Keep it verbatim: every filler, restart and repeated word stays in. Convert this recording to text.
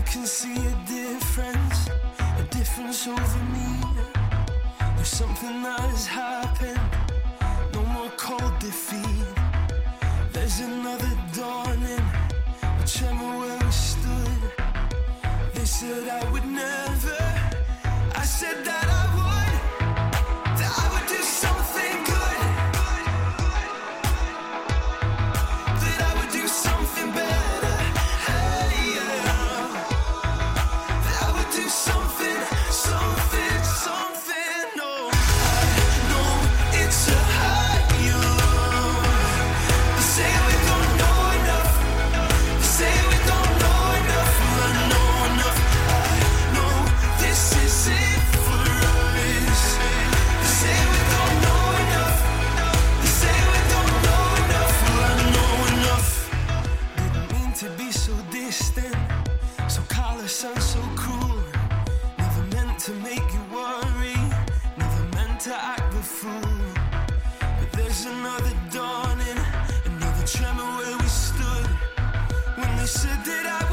can see a difference, a difference over me. There's something that has happened, no more cold defeat. There's another dawning, a tremor where we stood. They said I would never, I said that I would, that I would do something good, that I would do something better, hey, yeah. That I would do something, something, something, no. I know it's a high, you know. They say we don't know enough, they say we don't know enough, I know enough. I know this is it for us. They say we don't know enough, they say we don't know enough, I know enough. Didn't mean to be so distant, so callous and so cruel. Never meant to make you worry, never meant to act the fool. But there's another dawning, another tremor where we stood. When they said that I